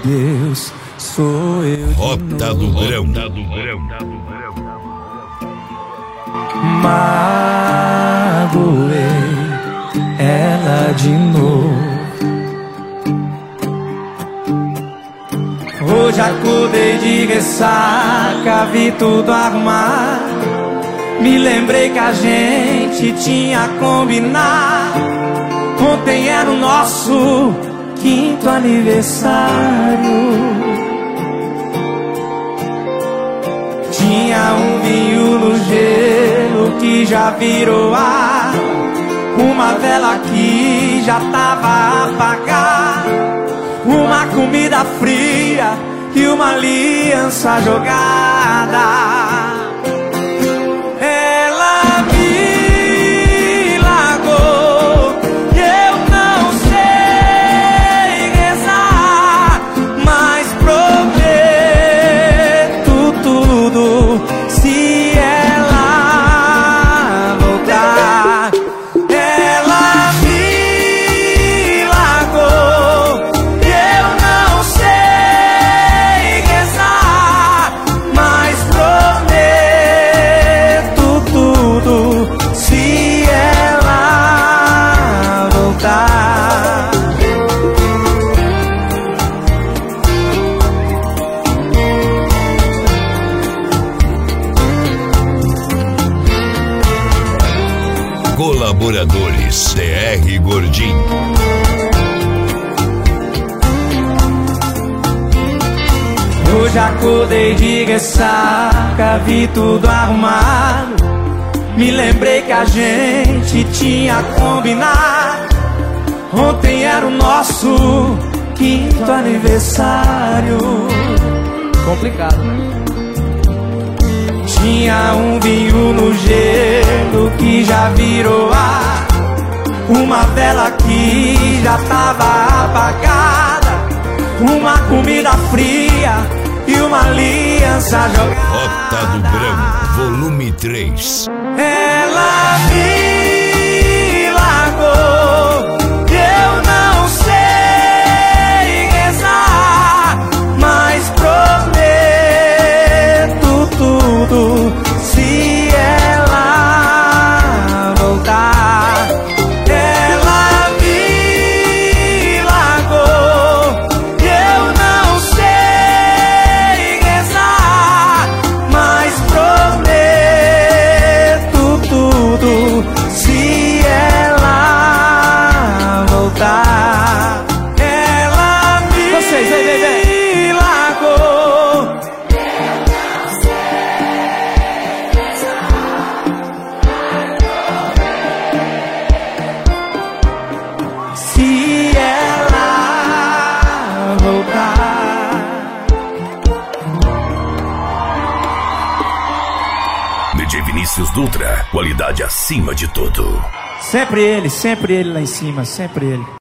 Deus, sou eu de Rota do novo. Grão. Magoei ela de novo. Hoje acordei de ressaca, vi tudo arrumado. Me lembrei que a gente tinha combinado. Ontem era o nosso 5º aniversário. Tinha um vinho no gelo que já virou ar, uma vela que já tava apagada, uma comida fria e uma aliança jogada. Ela me largou e eu não sei rezar, mas prometo tudo se ela voltar. Ela me largou e eu não sei rezar, mas prometo tudo se ela voltar. Colaboradores DR Gordinho. Hoje acordei de ressaca, vi tudo arrumado. Me lembrei que a gente tinha combinado. Ontem era o nosso 5º aniversário. Complicado, né? Tinha um vinho no gelo que já virou ar, uma vela que já tava apagada, uma comida fria e uma aliança jogada. Rota do Grão, volume 3. Ela me largou e eu não sei rezar, mas prometo tudo se ela voltar. Ela me largou e eu não sei rezar, mas prometo tudo se ela voltar. Ela me largou. Se ela voltar. DJ Vinícius Dutra, qualidade acima de tudo. Sempre ele lá em cima, sempre ele.